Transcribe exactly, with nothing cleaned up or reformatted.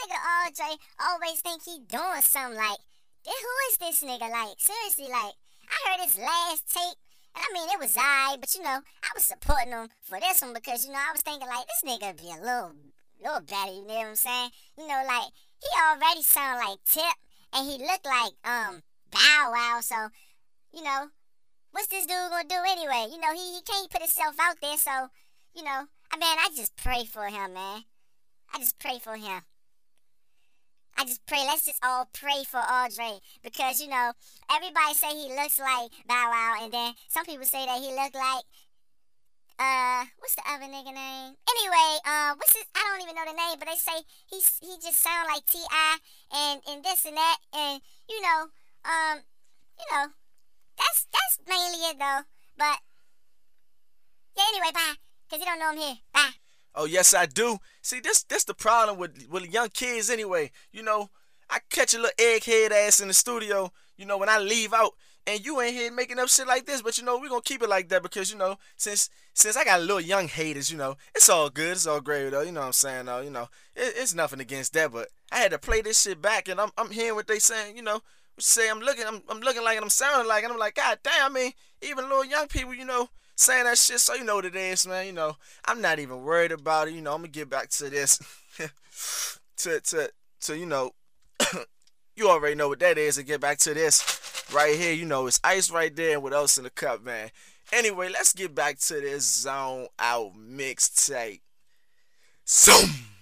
nigga Andre always think he doing something. Like, who is this nigga? Like, seriously, like, I heard his last tape, and I mean, it was alright, but you know, I was supporting him for this one because, you know, I was thinking, like, this nigga be a little, little better, you know what I'm saying? You know, like, he already sound like Tip, and he looked like, um, Bow Wow, so, you know, what's this dude gonna do anyway? You know, he, he can't put himself out there, so, you know, I mean, I just pray for him, man. I just pray for him. I just pray, let's just all pray for Andre, because, you know, everybody say he looks like Bow Wow, and then some people say that he look like, uh, what's the other nigga name? Anyway, uh, what's his, I don't even know the name, but they say he he just sound like T I and, and this and that, and, you know, um, you know, that's, that's mainly it, though, but, yeah, anyway, bye, because you don't know I'm here, bye. Oh, yes, I do. See, this this the problem with, with young kids anyway. You know, I catch a little egghead ass in the studio, you know, when I leave out, and you ain't here making up shit like this, but, you know, we're going to keep it like that because, you know, since since I got little young haters, you know, it's all good. It's all great, though. You know what I'm saying, though? You know, it, it's nothing against that, but I had to play this shit back, and I'm I'm hearing what they saying, you know, say I'm looking, I'm, I'm looking like, and I'm sounding like, and I'm like, God damn, I mean, even little young people, you know, saying that shit, so you know what it is, man. You know, I'm not even worried about it. You know, I'm gonna get back to this, to to to you know, you already know what that is. And get back to this right here. You know, it's ice right there, and what else in the cup, man. Anyway, let's get back to this Zone Out mixtape. Zoom.